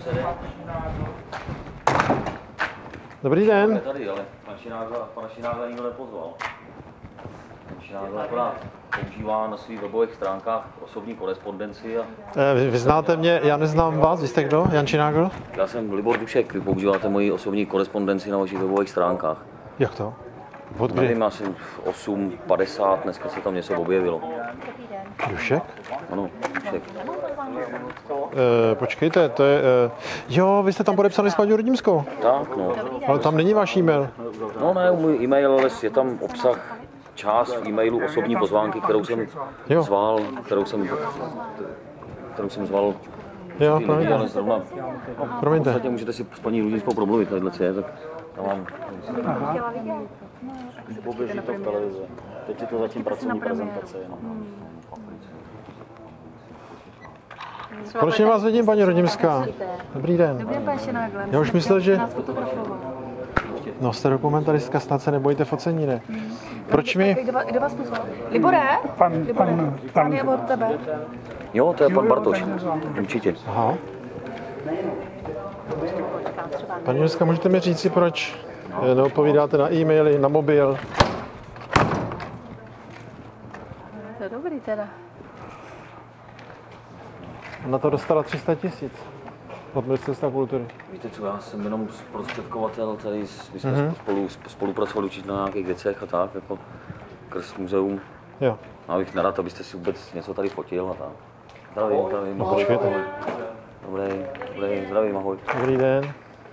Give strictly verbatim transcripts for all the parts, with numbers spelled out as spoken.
Dobrý den. Je tady, ale pana Šinágra nikdo nepozval. Pan Šinágra akorát používá na svých webových stránkách osobní korespondenci. A... Vy, vy znáte mě, já neznám vás, vy jste kdo? Jan Šinágl? Já jsem Libor Dušek, vy používáte moji osobní korespondenci na vašich webových stránkách. Jak to? Od kdy? Nevím, asi osm padesát, dneska se tam něco objevilo. Dušek? Ano, Dušek. E, počkejte, to je... E, jo, vy jste tam podepsali s paní Rudimskou. Tak, no. Ale tam není váš e-mail. No ne, můj e-mail, ale je tam obsah, část v e-mailu osobní pozvánky, kterou jsem jo. zval, kterou jsem, kterou jsem zval. Jo, lidi, promiňte. ale zrovna, no, promiňte. V podstatě můžete si s paní Rudimskou promluvit, tadyhle je, tak já vám... Poběží to v televizi. Teď je to zatím pracovní prezentace jenom. Konečně vás vidím, paní Rudimská. Dobrý den. Dobrý den, pane Šinágle. Já už myslel, že... Nás fotografoval. No, jste dokumentaristka, snad se nebojíte focení, ne? Proč mi... Kdo, kdo vás pozval? Libore? Pan, Libore? pan, Pan je od tebe. Jo, to je pan Bartoš, určitě. Aha. Paní Rudimská, můžete mi říct si, proč neodpovídáte na e-maily, na mobil? To je dobrý teda. Ona to dostala tři sta tisíc od Ministerstva kultury. Víte co, já jsem jenom zprostředkovatel, tady my jsme Mhm. spolu, spolupracovali určitě na nějakých věcech a tak, jako Krst muzeum. Jo. Já bych nerad, abyste si vůbec něco tady fotil a tak. Zdravím, zdravím, No, ahoj. počkejte. Dobrý, dobrý, zdravím, ahoj. Dobrý den.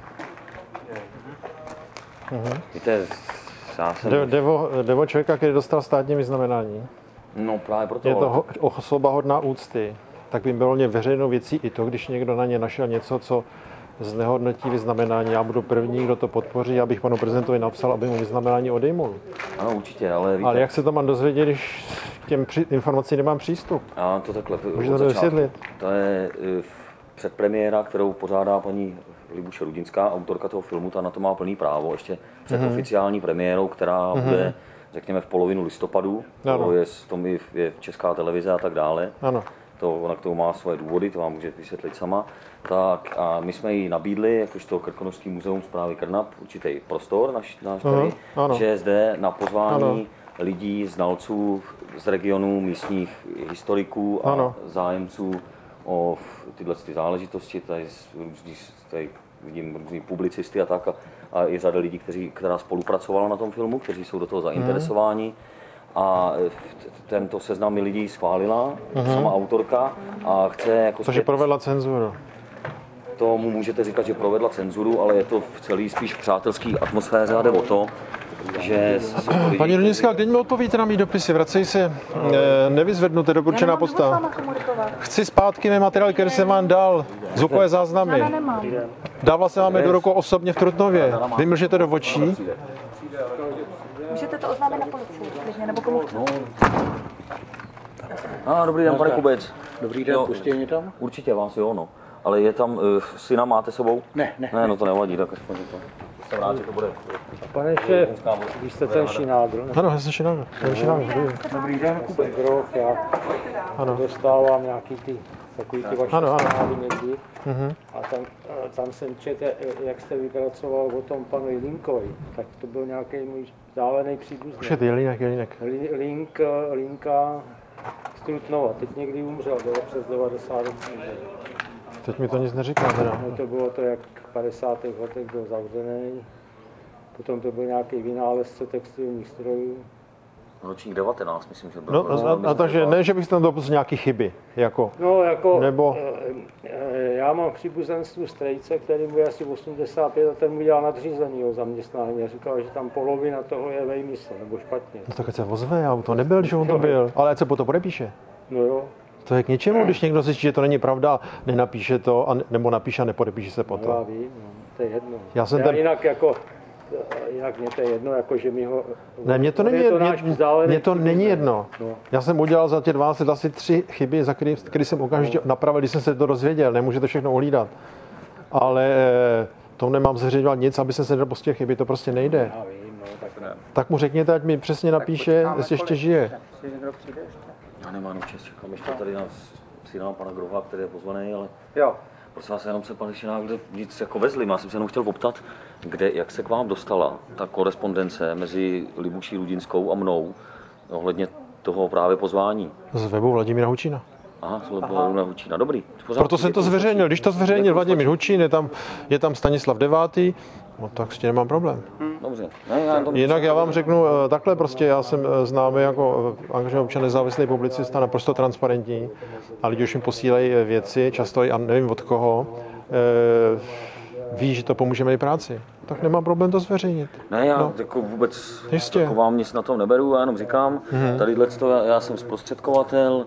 Mhm. Víte, já jsem... Jde, jde, o, jde o člověka, který dostal státní vyznamenání. No právě proto. Je to ho, osoba hodná úcty. Tak by bylo mě veřejnou věcí i to, když někdo na ně našel něco, co znehodnotí vyznamenání. Já budu první, kdo to podpoří, abych panu prezidentovi napsal, aby mu vyznamenání odejmul. Ano, určitě, ale víte... Ale jak se to mám dozvědět, když k těm při, informacím nemám přístup? Já to takhle... Můžete to vysvětlit? To je uh, předpremiéra, kterou pořádá paní Libuše Rudinská, autorka toho filmu, ta na to má plný právo, ještě před mm-hmm. oficiální premiérou, která mm-hmm. bude, řekněme, v polovinu listopadu. Ano. To je, to je Česká televize a tak dále. Ano. To, ona k tomu má svoje důvody, to vám může vysvětlit sama. Tak a my jsme jí nabídli, jakožto Krkonošský muzeum správy Krnap, určitý prostor náš, náš tady, uh-huh. že zde na pozvání ano. lidí, znalců z regionů, místních historiků a ano. zájemců o tyhle ty záležitosti, tady, tady vidím různý publicisty a tak, a, a i řada lidí, kteří, která spolupracovala na tom filmu, kteří jsou do toho zainteresováni. Uh-huh. A tento seznam lidí schválila, uh-huh. sama autorka, a chce jako... Takže provedla cenzuru. Tomu můžete říkat, že provedla cenzuru, ale je to v celý spíš přátelský atmosféře a jde o to, že... Paní Rudinská, teď mi odpovíte na mý dopisy, vracej se, e, nevyzvednuté, doporučená posta. Chci zpátky mé materiály, které jsem vám dal, zvukové záznamy. Dával jsem vám je do rukou osobně v Trutnově. Vymlžete do očí. Můžete to oznámit na policii, klidně, nebo komu chcete. Ah, dobrý den, pane Kubec. Dobrý den, pustí mě tam? Určitě vás, jo, no. Ale je tam, uh, syna máte sebou? Ne, ne. Ne, no to nevadí, tak aspoň to. Jsem rád, že to bude. Pane šéf, vy jste ten Šinágl, ne? Ano, já jsem Šinágl. Dobrý den, Kubec Groch, já ano. dostávám nějaký ty, takový ty vaše ano, zprávy někdy. Uh-huh. A tam, tam jsem četl, jak jste vypracoval o tom panu Jelínkovi, tak to byl nějaký můj vzdálený příbuzný. Už je to Jelínek, Jelínek. Link, Linka z Trutnova, teď někdy umřel, bylo přes devadesát roků. Teď mi to nic neříká teda. No to bylo to, jak v padesátých letech byl zavřený. Potom to byl nějaký vynálezce textilních strojů. Ročník devatenáct, myslím, že byl. No a, a, a takže ne, že bych tam dopustil nějaký chyby, jako. No jako, nebo... já mám příbuzenstvu strejce, který mu je asi osmdesát pět a ten mu dělal nadřízenýho zaměstnání a říkal, že tam polovina toho je vejmysl, nebo špatně. No tak ať se ozve, já to nebyl, že on to byl, ale ať se potom podepíše. No jo. To je k ničemu, když někdo zjistí, že to není pravda, nenapíše to, a, nebo napíše a nepodepíše se potom. No já vím, no, to je jedno. Já jsem já ten... jinak jako, jinak mě to je jedno, jako že mi ho... Ne, mně to, není, je to, mě, mě to není jedno. No. Já jsem udělal za těch dvanáct let asi tři chyby, za který, který jsem okamžitě no. napravil, když jsem se to dozvěděl, nemůžete všechno ohlídat. Ale to nemám zřiďovat nic, aby jsem se nedopustil chyby, to prostě nejde. Já vím, no, tak ne. Tak mu řekněte, ať mi přesně napíše, jestli ještě žije. Já nemám čas, čekám ještě tady na syna pana Groha, který je pozvaný, ale... Jo. Prosím vás, jenom se pane Šinák nic jako vezli, já jsem se jenom chtěl optat, kde, jak se k vám dostala ta korespondence mezi Libuší Rudinskou a mnou ohledně toho právě pozvání. Z webu Vladimíra Hučína. Aha, z webu Vladimíra Hučína, dobrý. Pořád, Proto jsem to zveřejnil. Když to zveřejnil Vladimír Hučín, je tam, je tam Stanislav devátý, no tak s tím nemám problém. Hmm, dobře. Ne, já to Jinak já vám řeknu takhle prostě, já jsem známý jako angažovaný občan, nezávislý publicista, naprosto transparentní a lidi už mi posílají věci, často i a nevím od koho, e, ví, že to pomůže mé práci. Tak nemám problém to zveřejnit. Ne, já no. jako vůbec Jistě. jako vám nic na tom neberu, já jenom říkám, mm-hmm. tadyhle to, já, já jsem zprostředkovatel,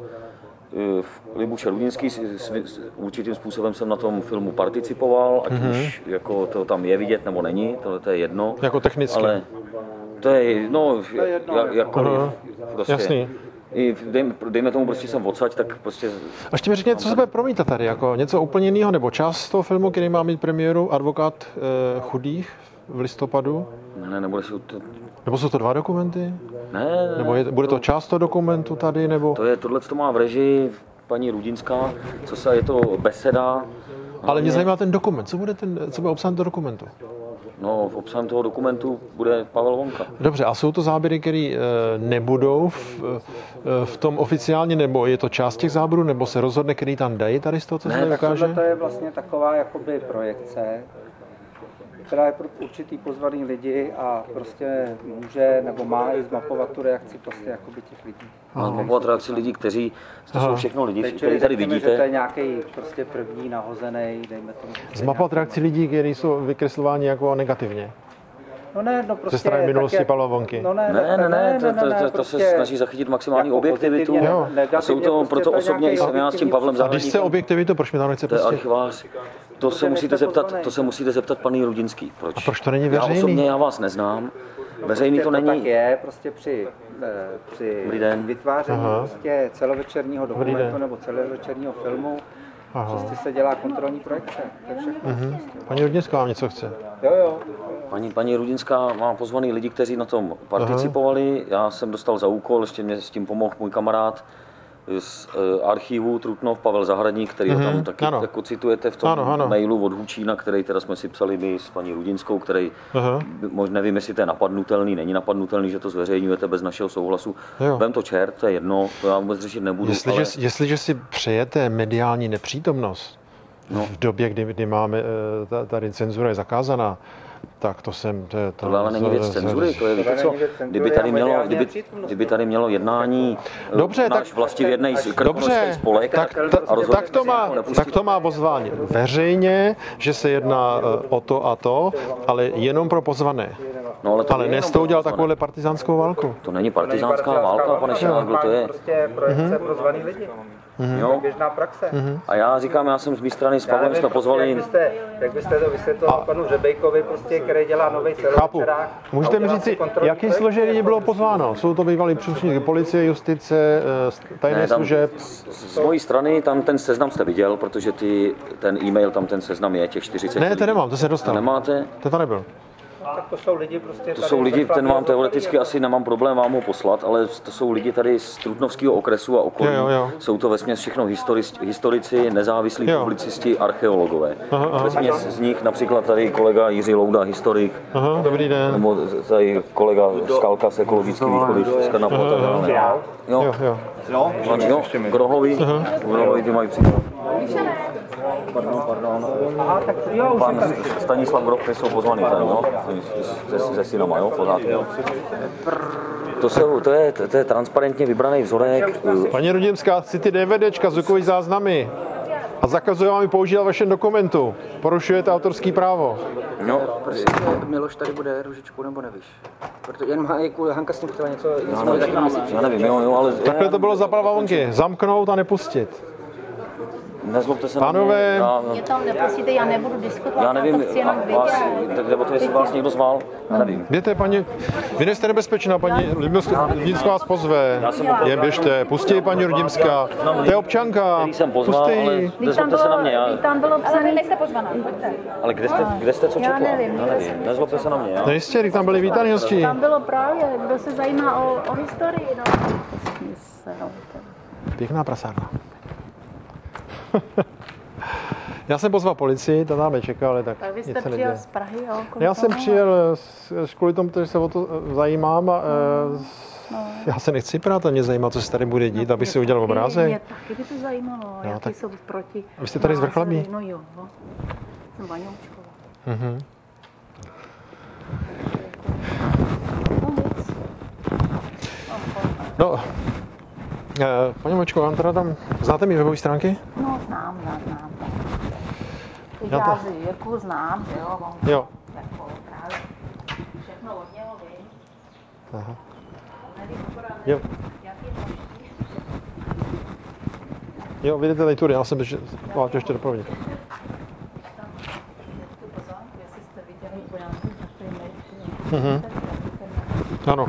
Libuše Rudinský, s určitým způsobem jsem na tom filmu participoval, ať mm-hmm. už jako to tam je vidět nebo není, tohle to je jedno. Jako technicky. Ale to je, no, to je jedno, jak, jakkoliv, uh-huh. prostě. Jasný. I dej, dejme tomu, prostě jsem odsaď, tak prostě... A ještě mi řekněte, co se bude promítat tady, jako něco úplně jiného, nebo část toho filmu, který má mít premiéru, Advokát eh, chudých v listopadu? Ne, nebude se to... Nebo jsou to dva dokumenty? Ne, ne. Nebo je, bude to část toho dokumentu tady, nebo... To je, tohle to má v režii paní Rudinská, co se, je to beseda. Ale mě zajímá ten dokument, co bude, ten, co bude obsahem toho dokumentu? No, v obsahem toho dokumentu bude Pavel Vonka. Dobře, a jsou to záběry, které e, nebudou v, e, v tom oficiálně, nebo je to část těch záběrů, nebo se rozhodne, který tam dají tady z toho, co ne, se ukáže? Ne, to je vlastně taková jakoby projekce, která je pro určitý pozvaný lidi a prostě může nebo má i zmapovat tu reakci prostě jakoby těch lidí. Má zmapovat reakci lidí, kteří, to jsou všechno lidi, kteří tady vidíte. Že to je nějaký prostě první nahozený, dejme tomu. Zmapovat reakci lidí, kteří jsou vykreslováni jako negativně. No ne, no prostě... Ze strany minulosti Pavla Vonky. No ne, ne, ne, ne, to, to, to, to se snaží zachytit maximální jako objektivitu. A jsou to, proto osobně jsem já s tím Pavlem Zahradníkem. A když se objektivitu, proč mi tam nechce pustit? To je archivář. To se musíte zeptat, to se musíte zeptat paní Rudinský. Proč? A proč to není veřejný? Já osobně já vás neznám. Veřejný to není. Tak je, prostě při, při vytváření prostě celovečerního dokumentu nebo celovečerního filmu Aha. prostě se dělá kontrolní projekce. To je všechno. Uh-huh. Paní Rudinská vám něco chce? Jo, jo. Paní, paní Rudinská má pozvaný lidi, kteří na tom participovali. Aha. Já jsem dostal za úkol, ještě mě s tím pomohl můj kamarád z uh, archivu Trutnov, Pavel Zahradník, který mm-hmm. ho tam taky jako citujete v tom ano, ano. mailu od Hučína, který teda jsme si psali my s paní Rudinskou, který možná nevím, jestli to je napadnutelný, není napadnutelný, že to zveřejňujete bez našeho souhlasu. Jo. Vem to čert, to je jedno, to já vůbec řešit nebudu. Jestliže, ale... jestliže si přejete mediální nepřítomnost no. v době, kdy, kdy máme, tady cenzura je zakázaná, tak to jsem... To, to, to ale není věc cenzury, to je, víte co, kdyby tady mělo, kdyby, kdyby tady mělo jednání dobře, náš tak, vlastivědnej krkonožský spolek tak, ta, a tak, to má, tak to má pozvání veřejně, že se jedná o to a to, ale jenom pro pozvané. No, ale ale ne jste udělal takovouhle partizánskou válku. To není partizánská válka, pane Šinák, to je... prostě projekce pro zvaný lidi. Mm-hmm. Běžná praxe. Mm-hmm. A já říkám, já jsem z mé strany s Pavlem jsme pozvali... Jak byste, jak byste to vysvětloval a... panu Řebejkovi, prostě, který dělá nový celovečerák. Můžete mi říct, jaký složení bylo pozváno? Jsou to bývalí příslušníci policie, justice, tajné ne, tam, služeb? Z, z mojí strany tam ten seznam jste viděl, protože ty, ten e-mail, tam ten seznam je těch čtyřicet. Ne, to nemám, to se dostal. To nemáte? To to nebyl. Tak to jsou lidi prostě... To jsou lidi, ten vám teoreticky asi nemám problém vám ho poslat, ale to jsou lidi tady z Trutnovského okresu a okolí. Jo, jo. Jsou to vesměs všechno historici, historici nezávislí jo. publicisti, archeologové. Aha, aha. Vesměs z nich například tady kolega Jiří Louda, historik. Aha, dobrý den. Nebo tady kolega Skalka z ekologických východů z Karnapa. Jo, jo. Jo, jo. jo. Grohovi. Grohovi ty mají příklad. Pardon, pardon. Aha, tak jo, pan Stanislav Groch, který jsou pozvaný tady, no? Se, se synama, jo? Pořádku. To, jsou, to, je, to je transparentně vybraný vzorek. Paní Rudinská, chci ty DVDčka, zvukový záznamy. A zakazuje vám ji používat v vašem dokumentu. Porušujete autorský právo. No. Prosím, Miloš tady bude Růžičku, nebo nevíš? Protože jen má, jako Hanka s tím chtěla něco, něco já, nevím, taky já nevím, jo, jo, ale... Takhle to bylo za Pavla Vonky. Zamknout a nepustit. Nezlobte se Pánové, na mě. Mě tam nepustíte, já nebudu diskutovat. Já nevím, já to vás, nebo to jestli vás někdo zval, já nevím. Běte, paní, vy nejste nebezpečná, paní Rudinská vás pozve. Jen běžte, pustí paní Rudinská. To je občanka. Který jsem pozval, ale nezlobte se na mě. Já... Tam bylo psaný, nejste pozvaná. Ale kde jste, kde jste co četla? Já nevím. Já nevím, nezlobte se na mě. No jistě, když tam byli vítaní hosti. Tam bylo právě, kdo se zajímá o, o historii. No. Pěkná prasárna. Já jsem pozval policii, ta nám čekal, ale tak Tak vy jste nic se přijel neděje. z Prahy, jo? Já jsem přijel s- kvůli tomu, že se o to zajímám a No. no. já se nechci prát, a mě zajímá, co se tady bude dít, aby si udělal Mě obrázek. taky by to zajímalo, Jo, jaký tak- jsou proti. A vy jste tady z Vrchlabí? No jo, no. Jsem Vaňoučková. Mhm. No nic. Mám kolem. No, eh, paní Močko, vám teda tam, znáte mi webové stránky? No, znám, znám, znám. Teď Já já, to- já Jirku znám, že jo, on Jo. jako právě všechno od něho vím. Aha. Nevím, akorát Jo. nevím, jaký množství. Jo, vidíte tady tudy, já jsem ještě, vás ještě doprovodil. Tam je tu pozvánku, jestli jste viděli vojáků na té mail. Mhm. Ano.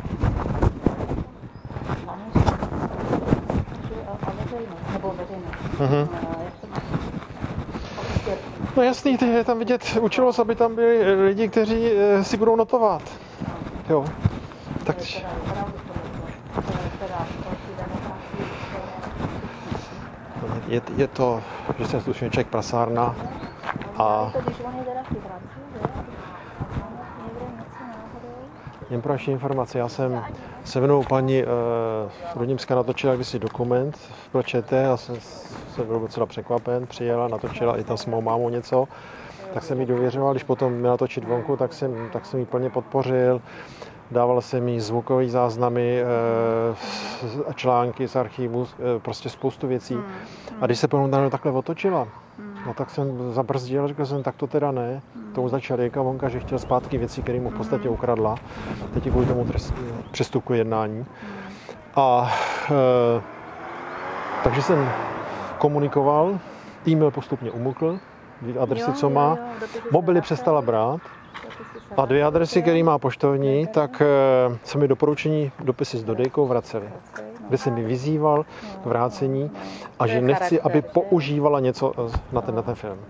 A veřejnou, nebo veřejnou. Mhm. Jak to máš? No jasný, ty je tam vidět účelost, aby tam byli lidi, kteří eh, si budou notovat. Jo. Tak To je teda opravdu tohleto. To je teda proti demokracii. je, je to, že jsem slušný člověk prasárna a To, když on je teda v té práci, že? A tam někde něco náhodou. jen pro vaši informaci, já jsem se mnou paní eh, Rudnímská natočila kdysi dokument pro ČT a jsem, jsem byl docela překvapen, přijela, natočila i tam s mou mámou něco, tak jsem jí důvěřoval, když potom měla točit vonku, tak jsem, tak jsem jí plně podpořil. Dával jsem jí zvukové záznamy, eh, články z archivu, eh, prostě spoustu věcí. A když se potom tam takhle otočila, no tak jsem zabrzdil, řekl jsem, tak to teda ne. Tomu začal Jirka Vonka, že chtěl zpátky věci, které mu v podstatě ukradla. Teď je kvůli tomu trest, přestupku jednání. A eh, takže jsem komunikoval, e-mail postupně umukl, adresy, co má, mobily přestala brát. A dvě adresy, které má poštovní, tak se mi doporučení dopisy s Dodejkou vracely, kde jsem mi vyzýval k vrácení a že nechci, aby používala něco na ten, na ten film.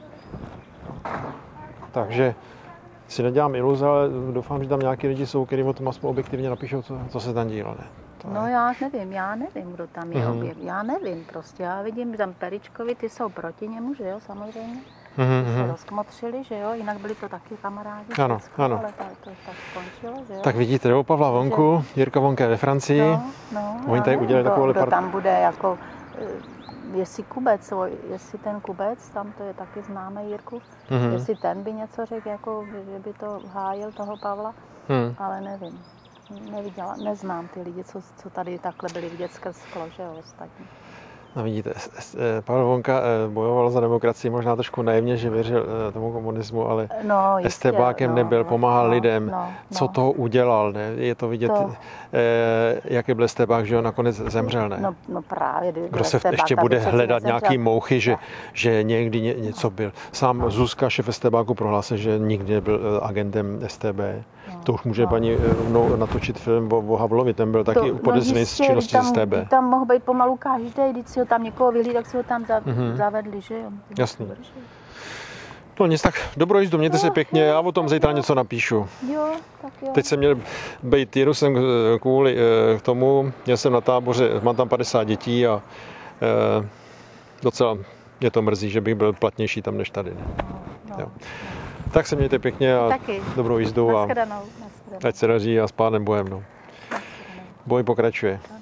Takže si nedělám iluze, ale doufám, že tam nějaký lidi jsou, kteří o tom aspoň objektivně napíšou, co, co se tam dělo. Ne? To No je... já nevím, já nevím, kdo tam je Mhm. objekt. Já nevím prostě, já vidím tam Peričkovi, ty jsou proti němu, že jo, samozřejmě. Mhm, Se mhm. rozkmotřili, že jo, jinak byli to taky kamarádi. Ano, všecko, ano. Ale tak, to tak skončilo, že jo. Tak vidíte, do Pavla Vonku, Jirka Vonka je ve Francii. No, no, Oni já tady nevím, udělali kdo- takovouhle kdo part- tam bude jako, eh, jestli Kubec, o- jestli ten Kubec, tam to je taky známý Jirku, Mhm. jestli ten by něco řekl, jako, že by to hájil toho Pavla, Hmm. ale nevím. Neviděla, neznám ty lidi, co, co tady takhle byli vidět skrz sklo, že jo, ostatní. No vidíte, s- s- eh, Pavel Vonka eh, bojoval za demokracii možná trošku naivně, že věřil eh, tomu komunismu, ale No, jistě, estébákem no, nebyl, pomáhal no, lidem. no, Co no. toho udělal, ne? Je to vidět, To- eh, jaký byl estébák, že on nakonec zemřel, ne? No, no právě. kdy- Kdo kdy se estébák ještě tady bude přece hledat nezemřel. nějaký mouchy, že, Tak. že někdy ně, něco byl. Sám Zuzka, šéf estébáku, prohlásil, že nikdy nebyl eh, agentem S T B. To už může no. paní eh, no, natočit film o, o Havlovi, ten byl taky podezřelý z jistě, činnosti tam, S T B. tam mohl být pomalu každý, když si ho tam někoho vyhlíd, tak si ho tam za, Mhm. zavedli, že jo. Jasný. No nic, tak dobro jízdu, mějte se pěkně, já o tom zítra něco napíšu. Jo, tak jo. Teď jsem měl být Jirusem eh, kvůli eh, k tomu, měl jsem na táboře, mám tam padesát dětí a eh, docela mě to mrzí, že bych byl platnější tam než tady. Ne? No, Jo. Tak se mějte pěkně a Taky. dobrou jízdu a Nashledanou, nashledanou. ať se daří a s pánem bojem. No. Boj pokračuje.